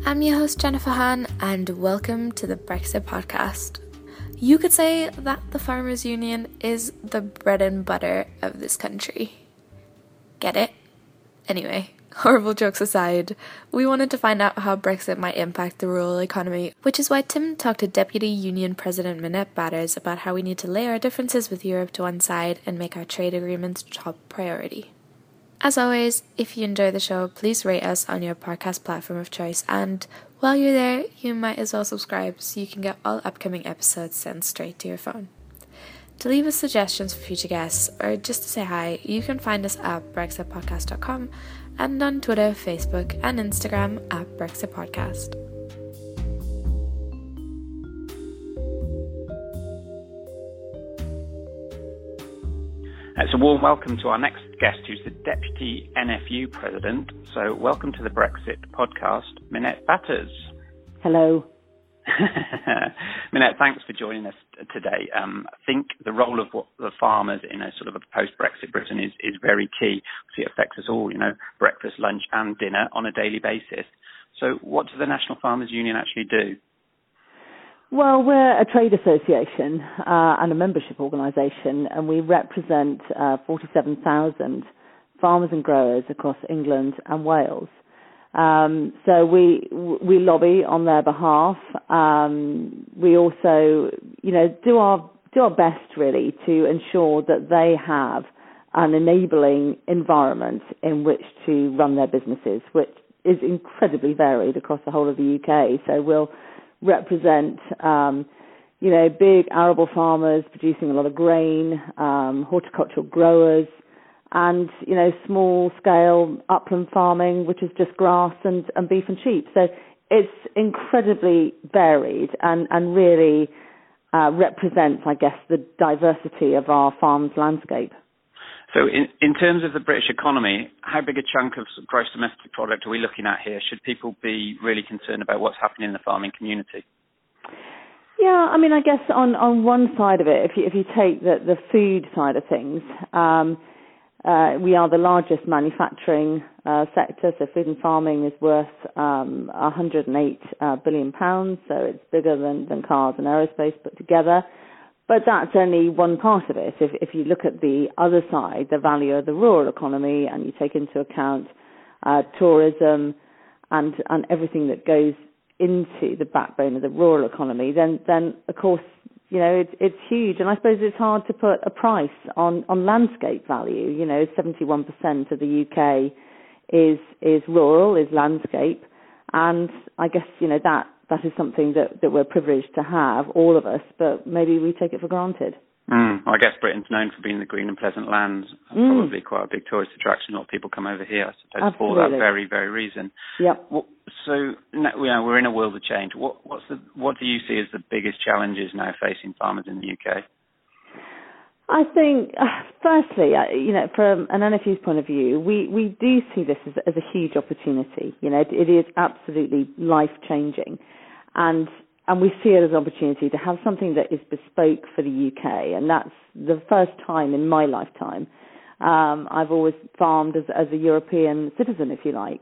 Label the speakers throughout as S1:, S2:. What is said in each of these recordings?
S1: I'm your host Jennifer Hahn, and welcome to the Brexit podcast. You could say that the Farmers Union is the bread and butter of this country. Get it? Anyway, horrible jokes aside, we wanted to find out how Brexit might impact the rural economy, which is why Tim talked to Deputy Union President Minette Batters about how we need to lay our differences with Europe to one side and make our trade agreements top priority. As always, if you enjoy the show, please rate us on your podcast platform of choice, and while you're there, you might as well subscribe so you can get all upcoming episodes sent straight to your phone. To leave us suggestions for future guests, or just to say hi, you can find us at brexitpodcast.com and on Twitter, Facebook, and Instagram at Brexit Podcast.
S2: It's a warm welcome to our next guest, who's the Deputy NFU President. So welcome to the Brexit podcast, Minette Batters.
S3: Hello.
S2: Minette, thanks for joining us today. I think the role of the farmers in a sort of a post-Brexit Britain is very key. It affects us all, breakfast, lunch and dinner on a daily basis. So what does the National Farmers Union actually do?
S3: Well, we're a trade association and a membership organisation, and we represent 47,000 farmers and growers across England and Wales. So we lobby on their behalf. We also, do our best really to ensure that they have an enabling environment in which to run their businesses, which is incredibly varied across the whole of the UK. So we'll represent, big arable farmers producing a lot of grain, horticultural growers, and, small-scale upland farming, which is just grass and beef and sheep. So it's incredibly varied and really represents, I guess, the diversity of our farm's landscape.
S2: So in terms of the British economy, how big a chunk of gross domestic product are we looking at here? Should people be really concerned about what's happening in the farming community?
S3: Yeah, I mean, I guess on one side of it, if you take the food side of things, we are the largest manufacturing sector, so food and farming is worth £108 billion, so it's bigger than cars and aerospace put together. But that's only one part of it. If you look at the other side, the value of the rural economy, and you take into account tourism and everything that goes into the backbone of the rural economy, then of course, it's huge. And I suppose it's hard to put a price on landscape value. 71% of the UK is rural, is landscape. And I guess, that is something that we're privileged to have, all of us, but maybe we take it for granted.
S2: I guess Britain's known for being the green and pleasant lands, probably quite a big tourist attraction. A lot of people come over here, I suppose,
S3: Absolutely.
S2: for that very, very reason.
S3: Yep.
S2: So, we're in a world of change. What do you see as the biggest challenges now facing farmers in the UK?
S3: I think, firstly, from an NFU's point of view, we do see this as a huge opportunity. It is absolutely life-changing. And we see it as an opportunity to have something that is bespoke for the UK. And that's the first time in my lifetime. I've always farmed as a European citizen, if you like.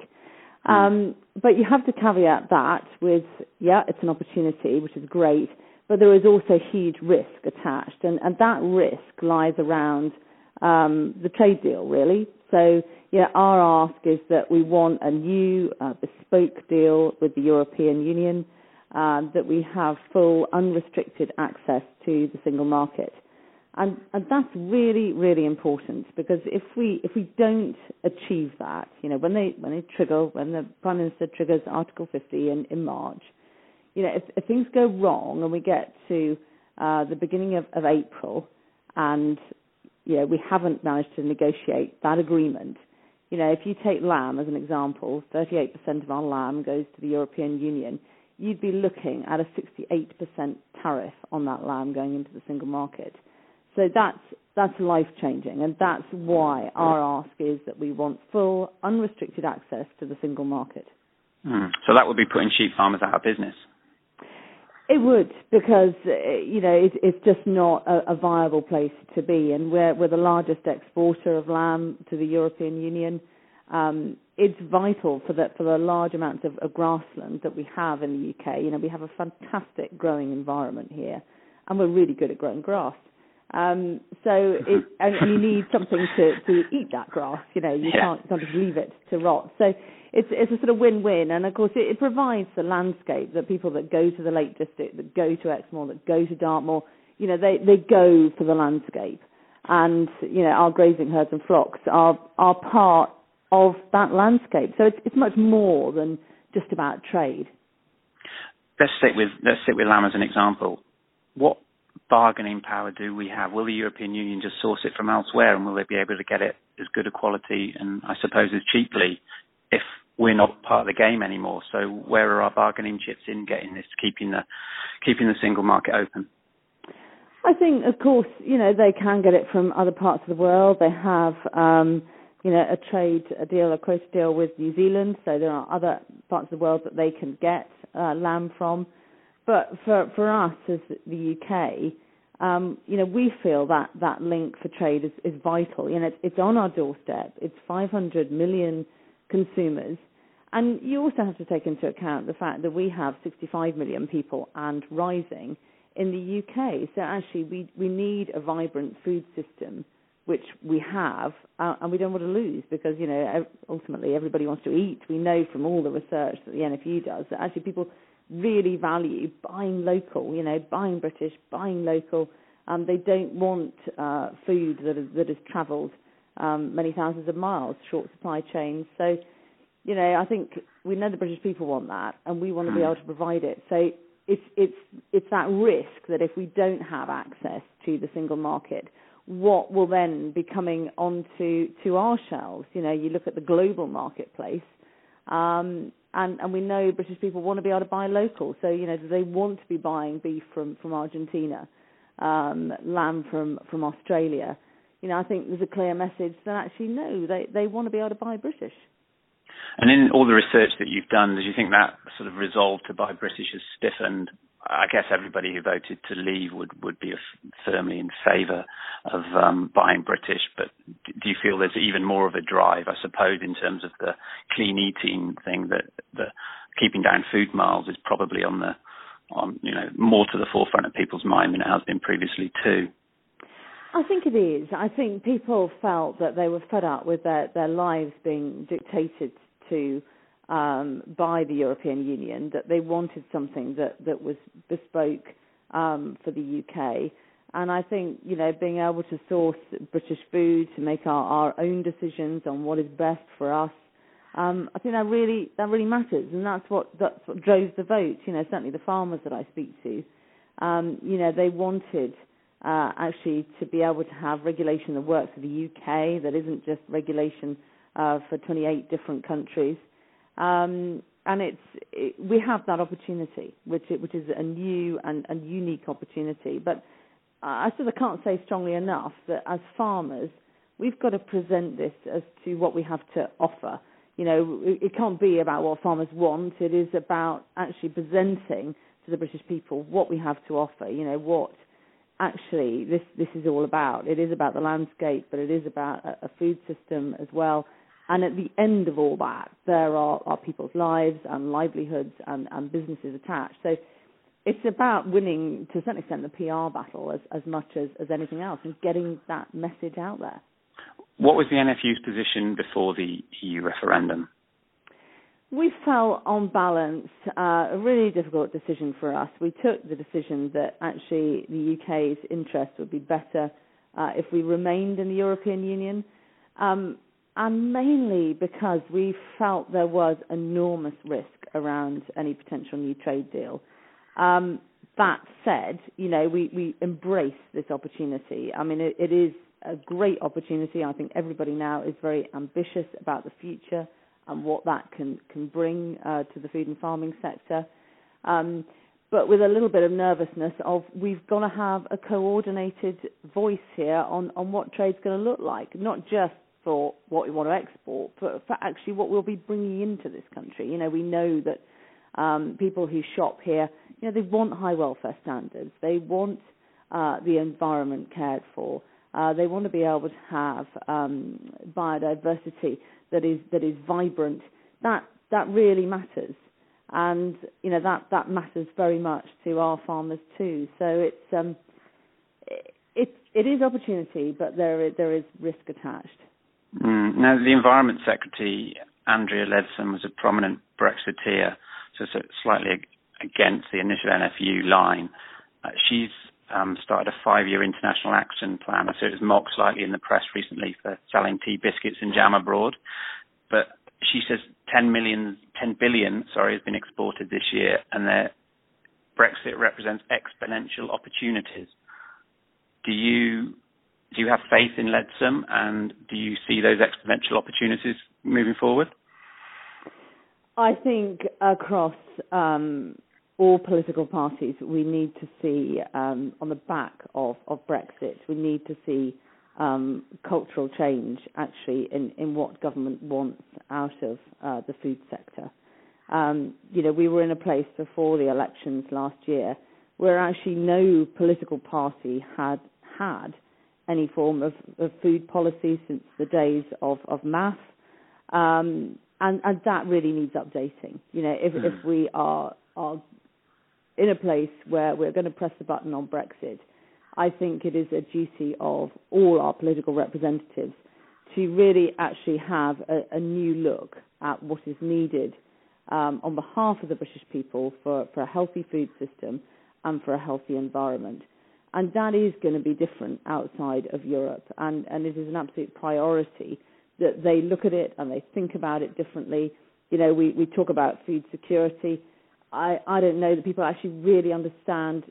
S3: But you have to caveat that with, it's an opportunity, which is great, but there is also huge risk attached. And that risk lies around the trade deal, really. So, our ask is that we want a new bespoke deal with the European Union, that we have full unrestricted access to the single market. And that's really, really important, because if we don't achieve that, when the Prime Minister triggers Article 50 in March, if things go wrong and we get to the beginning of April and, we haven't managed to negotiate that agreement, if you take lamb as an example, 38% of our lamb goes to the European Union, you'd be looking at a 68% tariff on that lamb going into the single market. So that's life-changing, and that's why our ask is that we want full, unrestricted access to the single market.
S2: So that would be putting sheep farmers out of business?
S3: It would, because it's just not a viable place to be, and we're the largest exporter of lamb to the European Union. It's vital for the large amounts of grassland that we have in the UK. We have a fantastic growing environment here, and we're really good at growing grass. And you need something to eat that grass. You can't just leave it to rot. So it's a sort of win-win, and of course it provides the landscape that people that go to the Lake District, that go to Exmoor, that go to Dartmoor, they go for the landscape, and our grazing herds and flocks are part of that landscape. So it's much more than just about trade.
S2: Let's sit with lamb as an example. What bargaining power do we have? Will the European Union just source it from elsewhere, and will they be able to get it as good a quality and I suppose as cheaply if we're not part of the game anymore? So where are our bargaining chips in getting this, keeping the single market open?
S3: I think, of course, they can get it from other parts of the world. They have, a quota deal with New Zealand, so there are other parts of the world that they can get lamb from. But for us as the UK, we feel that link for trade is vital. It's on our doorstep. It's 500 million consumers. And you also have to take into account the fact that we have 65 million people and rising in the UK. So actually we need a vibrant food system, which we have, and we don't want to lose because, ultimately everybody wants to eat. We know from all the research that the NFU does that actually people really value buying local, buying British, buying local. They don't want food that has travelled many thousands of miles, short supply chains. So, I think we know the British people want that, and we want to be able to provide it. So it's that risk that if we don't have access to the single market, what will then be coming onto our shelves? You look at the global marketplace. And we know British people want to be able to buy local. So, do they want to be buying beef from Argentina, lamb from Australia? I think there's a clear message that actually, no, they want to be able to buy British.
S2: And in all the research that you've done, do you think that sort of resolve to buy British has stiffened? I guess everybody who voted to leave would be firmly in favour of buying British, but do you feel there's even more of a drive, I suppose, in terms of the clean eating thing, that the keeping down food miles is probably on more to the forefront of people's mind than it has been previously too?
S3: I think it is. I think people felt that they were fed up with their lives being dictated to by the European Union, that they wanted something that was bespoke for the UK. And I think, being able to source British food, to make our own decisions on what is best for us, I think that really matters, and that's what drove the vote. Certainly the farmers that I speak to, they wanted actually to be able to have regulation that works for the UK, that isn't just regulation for 28 different countries. And we have that opportunity, which is a new and unique opportunity. But I can't say strongly enough that as farmers, we've got to present this as to what we have to offer. It can't be about what farmers want. It is about actually presenting to the British people what we have to offer. What actually this is all about. It is about the landscape, but it is about a food system as well. And at the end of all that, there are people's lives and livelihoods and businesses attached. So it's about winning, to a certain extent, the PR battle as much as anything else, and getting that message out there.
S2: What was the NFU's position before the EU referendum?
S3: We felt, on balance, a really difficult decision for us. We took the decision that actually the UK's interest would be better if we remained in the European Union. And mainly because we felt there was enormous risk around any potential new trade deal. That said, we embrace this opportunity. I mean, it is a great opportunity. I think everybody now is very ambitious about the future and what that can bring to the food and farming sector. But with a little bit of nervousness of we've got to have a coordinated voice here on what trade's going to look like, not just for what we want to export, but for actually what we'll be bringing into this country. We know that people who shop here, they want high welfare standards. They want the environment cared for. They want to be able to have biodiversity that is vibrant, that really matters. And that matters very much to our farmers too. So it is opportunity, but there is risk attached.
S2: Now, the Environment Secretary, Andrea Leadsom, was a prominent Brexiteer, so slightly against the initial NFU line. She's started a 5-year international action plan. So it was mocked slightly in the press recently for selling tea, biscuits and jam abroad. But she says 10 billion has been exported this year, and Brexit represents exponential opportunities. Do you have faith in Leadsom, and do you see those exponential opportunities moving forward?
S3: I think across all political parties, we need to see, on the back of Brexit, we need to see cultural change actually in what government wants out of the food sector. We were in a place before the elections last year where actually no political party had any form of food policy since the days of MAF, and that really needs updating. If we are in a place where we're going to press the button on Brexit, I think it is a duty of all our political representatives to really actually have a new look at what is needed on behalf of the British people for a healthy food system and for a healthy environment. And that is going to be different outside of Europe, and it is an absolute priority that they look at it and they think about it differently. We talk about food security. I don't know that people actually really understand,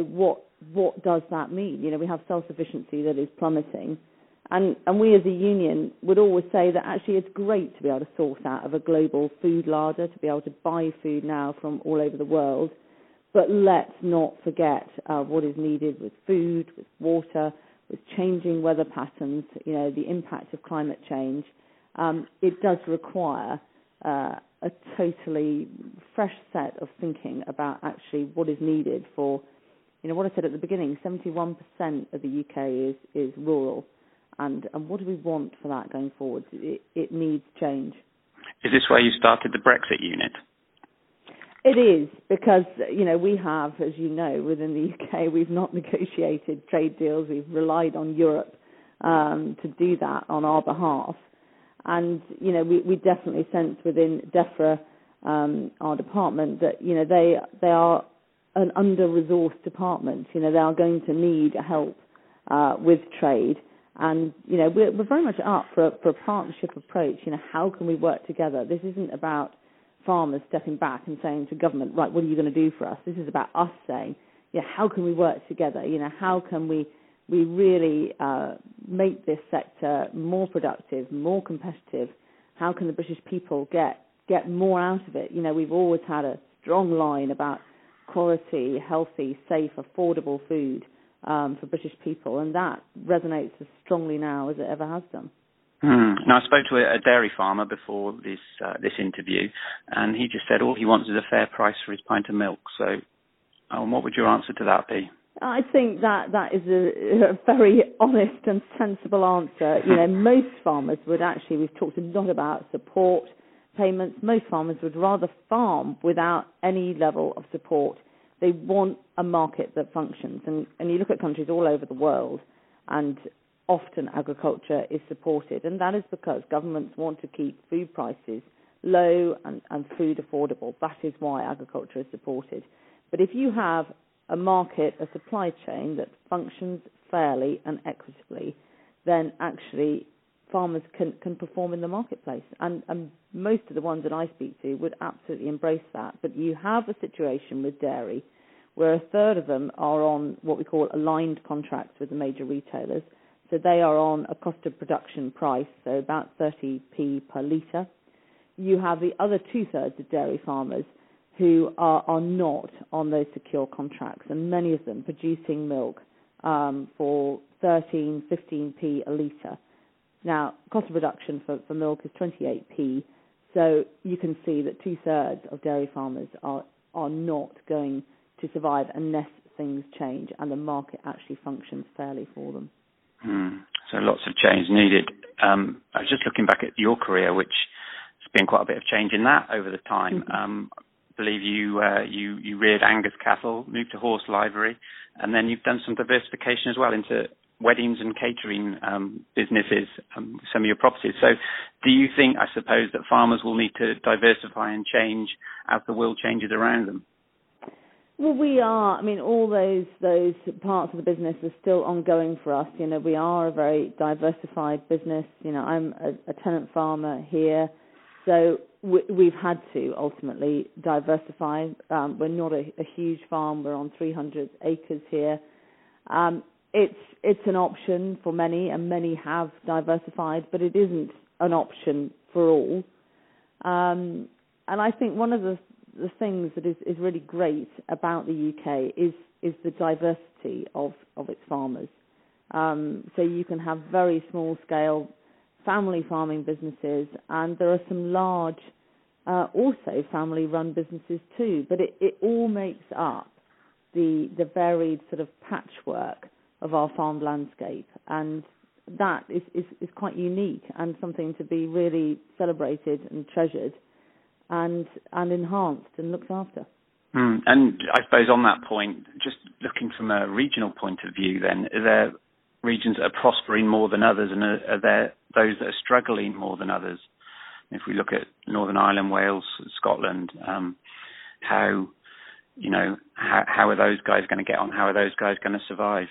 S3: what does that mean? We have self-sufficiency that is plummeting. And we as a union would always say that actually it's great to be able to source out of a global food larder, to be able to buy food now from all over the world. But let's not forget what is needed with food, with water, with changing weather patterns, the impact of climate change. It does require a totally fresh set of thinking about actually what is needed for, what I said at the beginning, 71% of the UK is rural. And what do we want for that going forward? It needs change.
S2: Is this why you started the Brexit unit?
S3: It is, because, we have, as you know, within the UK, we've not negotiated trade deals. We've relied on Europe to do that on our behalf. And, we definitely sense within DEFRA, our department, that, they are an under-resourced department. They are going to need help with trade. And, we're very much up for a partnership approach. How can we work together? This isn't about farmers stepping back and saying to government, right, what are you going to do for us? This is about us saying, how can we work together? How can we really make this sector more productive, more competitive? How can the British people get more out of it? We've always had a strong line about quality, healthy, safe, affordable food for British people, and that resonates as strongly now as it ever has done.
S2: Now, I spoke to a dairy farmer before this interview, and he just said all he wants is a fair price for his pint of milk. So, what would your answer to that be?
S3: I think that is a very honest and sensible answer. Most farmers would actually, we've talked a lot about support payments. Most farmers would rather farm without any level of support. They want a market that functions. And you look at countries all over the world, and often agriculture is supported, and that is because governments want to keep food prices low and food affordable. That is why agriculture is supported. But if you have a market, a supply chain that functions fairly and equitably, then actually farmers can perform in the marketplace. And most of the ones that I speak to would absolutely embrace that. But you have a situation with dairy where a third of them are on what we call aligned contracts with the major retailers. So they are on a cost of production price, so about 30p per litre. You have the other two-thirds of dairy farmers who are not on those secure contracts, and many of them producing milk for 13, 15p a litre. Now, cost of production for milk is 28p, so you can see that two-thirds of dairy farmers are not going to survive unless things change and the market actually functions fairly for them.
S2: So lots of change needed. I was just looking back at your career, which has been quite a bit of change in that over the time. I believe you reared Angus cattle, moved to horse livery, and then you've done some diversification as well into weddings and catering businesses, some of your properties. So do you think, I suppose, that farmers will need to diversify and change as the world changes around them?
S3: Well, we are. I mean, all those parts of the business are still ongoing for us. You know, we are a very diversified business. You know, I'm a tenant farmer here, so we've had to ultimately diversify. We're not a huge farm. We're on 300 acres here. It's an option for many, and many have diversified, but it isn't an option for all. And I think one of the things that is really great about the UK is the diversity of its farmers. So you can have very small scale family farming businesses, and there are some large also family run businesses too, but it all makes up the varied sort of patchwork of our farm landscape, and that is quite unique and something to be really celebrated and treasured and enhanced and looked after.
S2: And I suppose on that point, just looking from a regional point of view then, are there regions that are prospering more than others, and are there those that are struggling more than others? If we look at Northern Ireland, Wales, Scotland, how are those guys going to get on? How are those guys going to survive?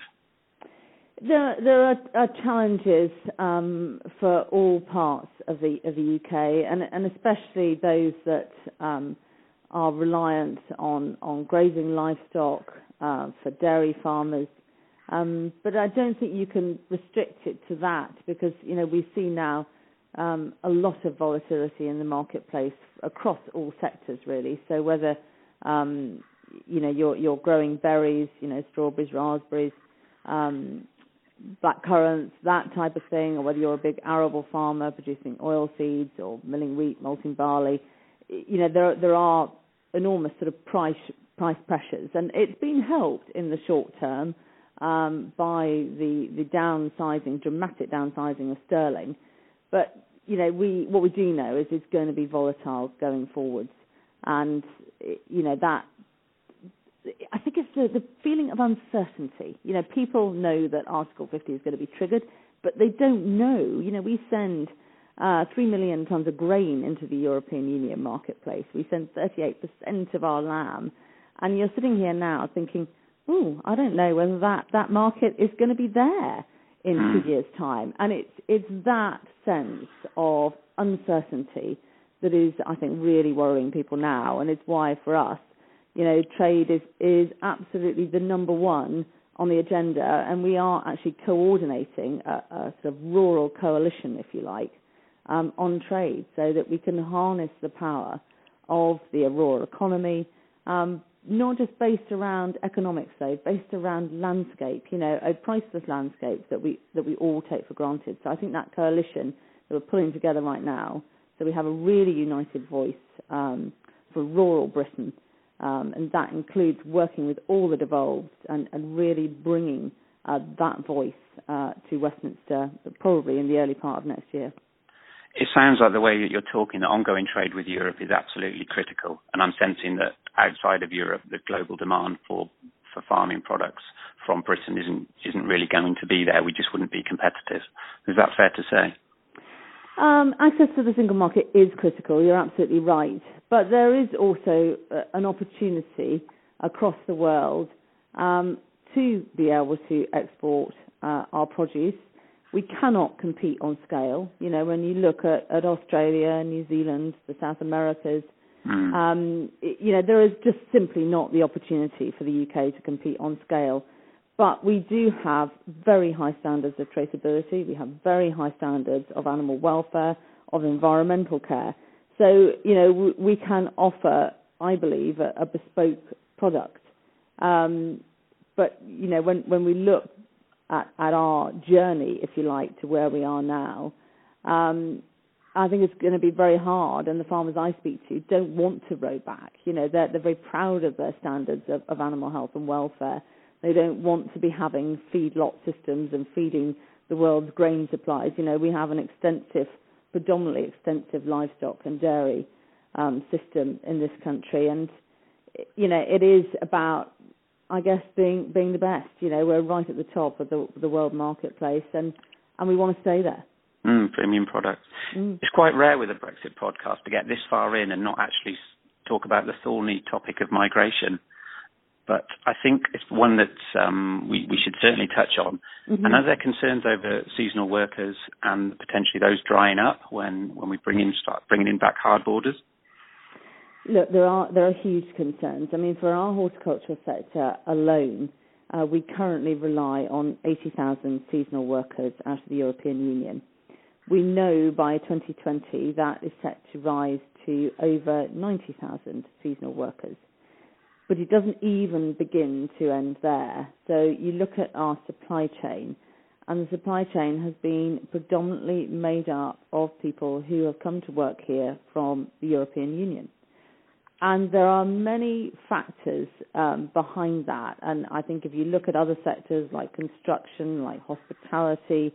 S3: There are challenges for all parts of the UK, and especially those that are reliant on grazing livestock for dairy farmers. But I don't think you can restrict it to that, because we see now a lot of volatility in the marketplace across all sectors really. So whether you're growing berries, strawberries, raspberries, blackcurrants, that type of thing, or whether you're a big arable farmer producing oil seeds or milling wheat, malting barley, there are enormous sort of price pressures, and it's been helped in the short term by the dramatic downsizing of sterling. But what we do know is it's going to be volatile going forwards, and that. I think it's the feeling of uncertainty. People know that Article 50 is going to be triggered, but they don't know. We send 3 million tonnes of grain into the European Union marketplace. We send 38% of our lamb. And you're sitting here now thinking, I don't know whether that market is going to be there in 2 years' time. And it's that sense of uncertainty that is, I think, really worrying people now. And it's why, for us, trade is absolutely the number one on the agenda, and we are actually coordinating a sort of rural coalition, if you like, on trade, so that we can harness the power of the rural economy, not just based around economics, though, based around landscape, a priceless landscape that we all take for granted. So I think that coalition that we're pulling together right now, so we have a really united voice for rural Britain. And that includes working with all the devolved and really bringing that voice to Westminster, probably in the early part of next year.
S2: It sounds like the way that you're talking, that ongoing trade with Europe is absolutely critical. And I'm sensing that outside of Europe, the global demand for farming products from Britain isn't really going to be there. We just wouldn't be competitive. Is that fair to say?
S3: Access to the single market is critical. You're absolutely right. But there is also an opportunity across the world to be able to export our produce. We cannot compete on scale. When you look at Australia, New Zealand, the South Americas, there is just simply not the opportunity for the UK to compete on scale. But we do have very high standards of traceability. We have very high standards of animal welfare, of environmental care. So, we can offer, I believe, a bespoke product. But, when we look at our journey, if you like, to where we are now, I think it's going to be very hard, and the farmers I speak to don't want to row back. They're very proud of their standards of animal health and welfare. They don't want to be having feedlot systems and feeding the world's grain supplies. We have an predominantly extensive livestock and dairy system in this country, and it is about, I guess, being the best. We're right at the top of the world marketplace, and we want to stay there.
S2: Premium products. It's quite rare with a Brexit podcast to get this far in and not actually talk about the thorny topic of migration. But I think it's one that we should certainly touch on. Mm-hmm. And as there are concerns over seasonal workers and potentially those drying up when we start bringing in back hard borders.
S3: Look, there are huge concerns. I mean, for our horticultural sector alone, we currently rely on 80,000 seasonal workers out of the European Union. We know by 2020 that is set to rise to over 90,000 seasonal workers. But it doesn't even begin to end there. So you look at our supply chain, and the supply chain has been predominantly made up of people who have come to work here from the European Union. And there are many factors behind that. And I think if you look at other sectors like construction, like hospitality,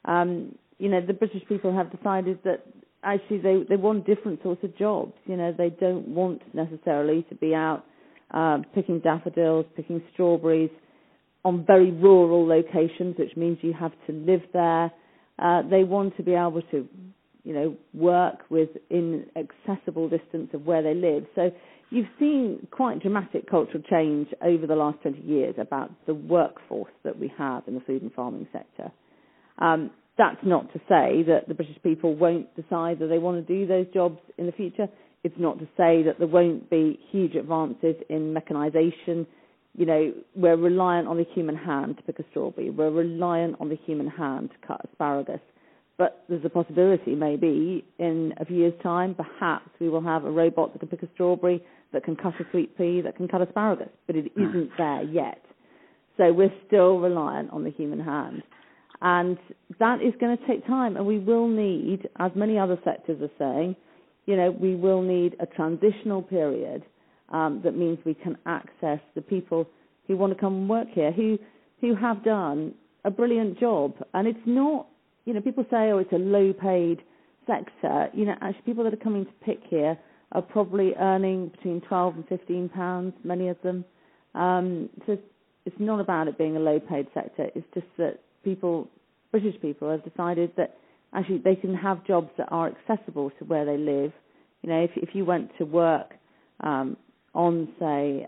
S3: the British people have decided that actually they want different sorts of jobs. They don't want necessarily to be out picking daffodils, picking strawberries on very rural locations, which means you have to live there. They want to be able to, work within accessible distance of where they live. So you've seen quite dramatic cultural change over the last 20 years about the workforce that we have in the food and farming sector. That's not to say that the British people won't decide that they want to do those jobs in the future. It's not to say that there won't be huge advances in mechanisation. We're reliant on the human hand to pick a strawberry. We're reliant on the human hand to cut asparagus. But there's a possibility maybe in a few years' time, perhaps we will have a robot that can pick a strawberry, that can cut a sweet pea, that can cut asparagus. But it isn't there yet. So we're still reliant on the human hand. And that is going to take time. And we will need, as many other sectors are saying, we will need a transitional period that means we can access the people who want to come and work here, who have done a brilliant job. And it's not, people say, it's a low-paid sector. Actually, people that are coming to pick here are probably earning between £12 and £15, many of them. So it's not about it being a low-paid sector. It's just that British people have decided that actually they can have jobs that are accessible to where they live. If you went to work on, say,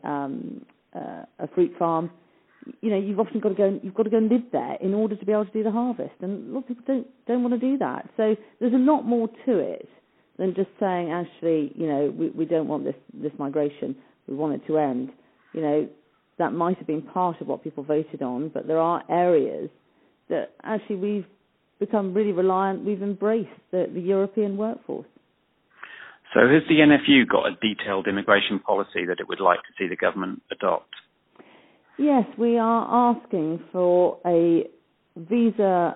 S3: a fruit farm, you've often got to go and live there in order to be able to do the harvest. And a lot of people don't want to do that. So there's a lot more to it than just saying, actually, we don't want this migration. We want it to end. That might have been part of what people voted on, but there are areas that actually we've become really reliant. We've embraced the European workforce.
S2: So has the NFU got a detailed immigration policy that it would like to see the government adopt?
S3: Yes, we are asking for a visa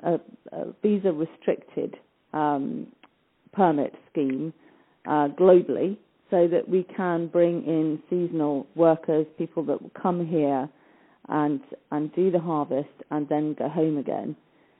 S3: restricted permit scheme globally, so that we can bring in seasonal workers, people that will come here and do the harvest and then go home again.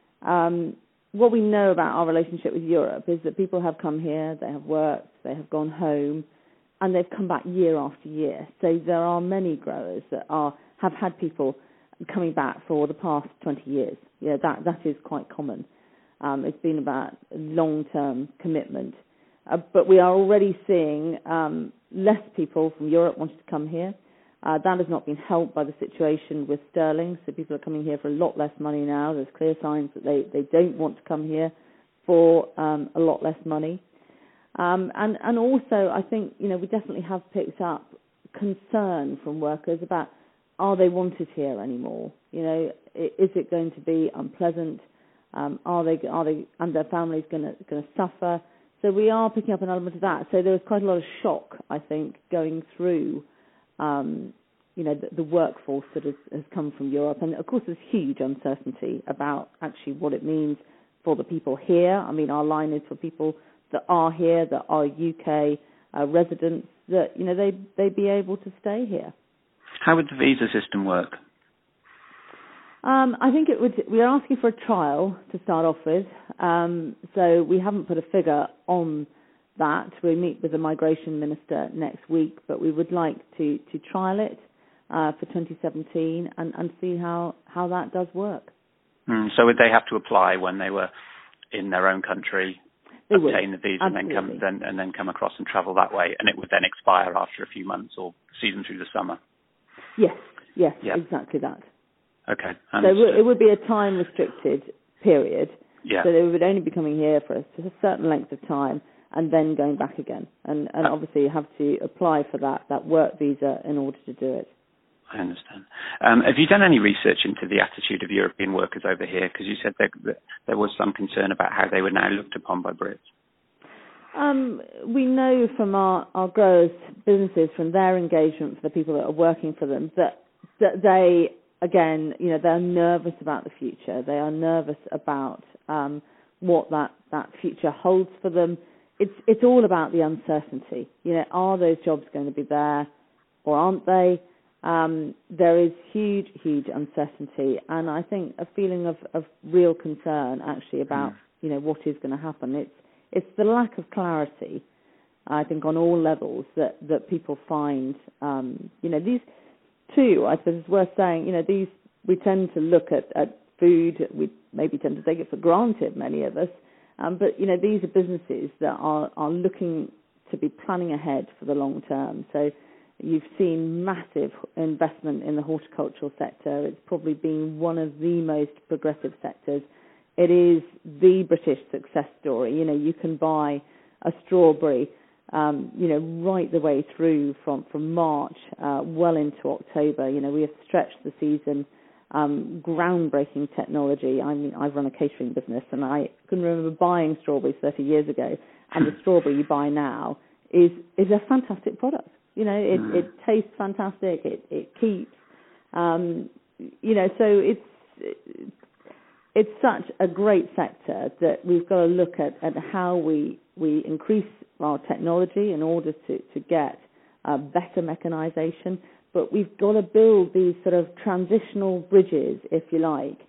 S3: What we know about our relationship with Europe is that people have come here, they have worked, they have gone home, and they've come back year after year. So there are many growers that have had people coming back for the past 20 years. That is quite common. It's been about long-term commitment. But we are already seeing less people from Europe wanting to come here. That has not been helped by the situation with sterling, so people are coming here for a lot less money now. There's clear signs that they don't want to come here for a lot less money. And also, I think, we definitely have picked up concern from workers about, are they wanted here anymore? Is it going to be unpleasant? Are they and their families going to suffer? So we are picking up an element of that. So there was quite a lot of shock, I think, going through the workforce that has come from Europe. And, of course, there's huge uncertainty about actually what it means for the people here. I mean, our line is for people that are here, that are UK residents, that, they'd be able to stay here.
S2: How would the visa system work?
S3: I think we're asking for a trial to start off with. So we haven't put a figure on that. We meet with the migration minister next week, but we would like to trial it for 2017 and see how that does work.
S2: So would they have to apply when they were in their own country, obtain the visa, and then come across and travel that way, and it would then expire after a few months or see them through the summer?
S3: Yes, exactly that.
S2: Okay.
S3: So it would be a time-restricted period.
S2: Yeah.
S3: So they would only be coming here for a certain length of time and then going back again. And obviously you have to apply for that work visa in order to do it.
S2: I understand. Have you done any research into the attitude of European workers over here? Because you said there was some concern about how they were now looked upon by Brits.
S3: We know from our growers' businesses, from their engagement for the people that are working for them, that they, again, they're nervous about the future. They are nervous about what that future holds for them. It's all about the uncertainty. Are those jobs going to be there or aren't they? There is huge uncertainty, and I think a feeling of real concern actually about what is going to happen. It's the lack of clarity, I think, on all levels that people find. These two, I suppose it's worth saying. These, we tend to look at food. We maybe tend to take it for granted, many of us. But these are businesses that are looking to be planning ahead for the long term. So you've seen massive investment in the horticultural sector. It's probably been one of the most progressive sectors. It is the British success story. You can buy a strawberry, right the way through from March well into October. We have stretched the season, groundbreaking technology. I mean, I run a catering business, and I can remember buying strawberries 30 years ago, and the strawberry you buy now is a fantastic product. It tastes fantastic. It keeps. So it's such a great sector that we've got to look at how we increase our technology in order to get better mechanisation. But we've got to build these sort of transitional bridges, if you like,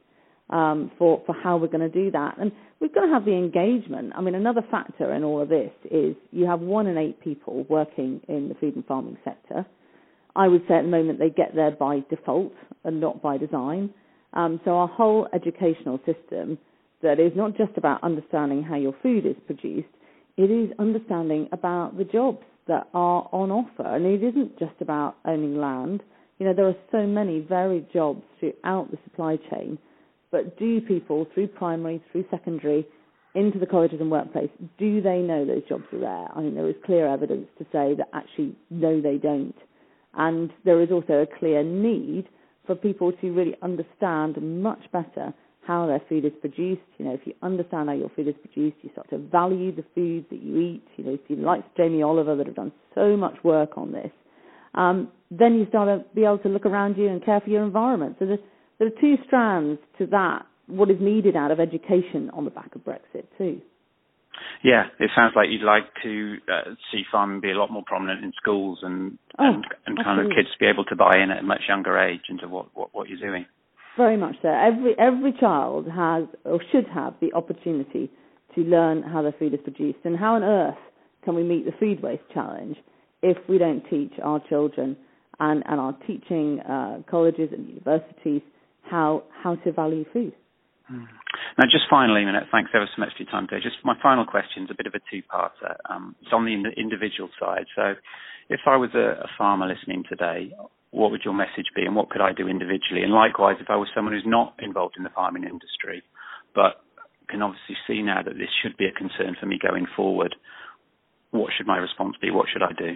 S3: for how we're going to do that. And we've got to have the engagement. I mean, another factor in all of this is you have 1 in 8 people working in the food and farming sector. I would say at the moment they get there by default and not by design. So our whole educational system, that is not just about understanding how your food is produced, it is understanding about the jobs that are on offer. And it isn't just about owning land. There are so many varied jobs throughout the supply chain. But do people, through primary, through secondary, into the colleges and workplace, do they know those jobs are there? I think there is clear evidence to say that actually, no, they don't. And there is also a clear need for people to really understand much better how their food is produced. If you understand how your food is produced, you start to value the food that you eat. If you like Jamie Oliver, that have done so much work on this, then you start to be able to look around you and care for your environment. So there are 2 strands to that, what is needed out of education on the back of Brexit too.
S2: Yeah, it sounds like you'd like to see farming be a lot more prominent in schools and kind of kids be able to buy in at a much younger age into what you're doing.
S3: Very much so. Every child has or should have the opportunity to learn how their food is produced. And how on earth can we meet the food waste challenge if we don't teach our children and our teaching colleges and universities how to value food?
S2: Now, just finally, thanks ever so much for your time today. Just my final question is a bit of a two-parter. It's on the individual side. So if I was a farmer listening today, what would your message be and what could I do individually? And likewise, if I was someone who's not involved in the farming industry, but can obviously see now that this should be a concern for me going forward, what should my response be? What should I do?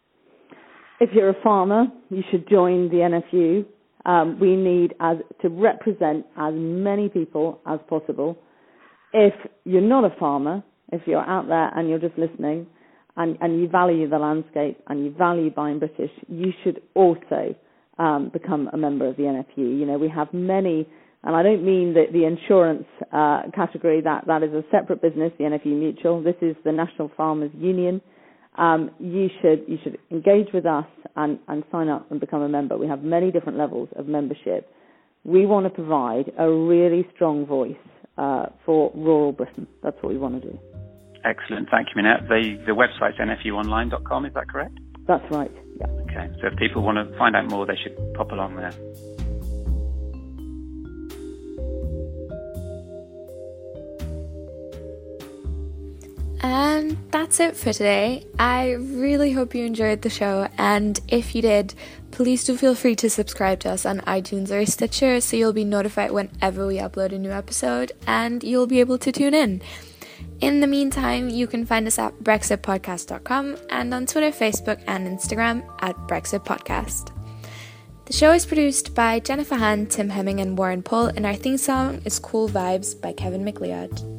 S3: If you're a farmer, you should join the NFU. We need to represent as many people as possible. If you're not a farmer, if you're out there and you're just listening and you value the landscape and you value buying British, you should also become a member of the NFU. We have many, and I don't mean the insurance category, that is a separate business, the NFU Mutual. This is the National Farmers Union. You should engage with us and sign up and become a member. We have many different levels of membership. We want to provide a really strong voice for rural Britain. That's what we want to do.
S2: Excellent. Thank you, Minette. The website's nfuonline.com, is that correct?
S3: That's right, yeah.
S2: Okay, so if people want to find out more, they should pop along there.
S1: And that's it for today. I really hope you enjoyed the show, and if you did, please do feel free to subscribe to us on iTunes or Stitcher so you'll be notified whenever we upload a new episode and you'll be able to tune in. In the meantime, you can find us at brexitpodcast.com and on Twitter, Facebook and Instagram at Brexit Podcast. The show is produced by Jennifer Hahn, Tim Hemming and Warren Pohl, and our theme song is Cool Vibes by Kevin MacLeod.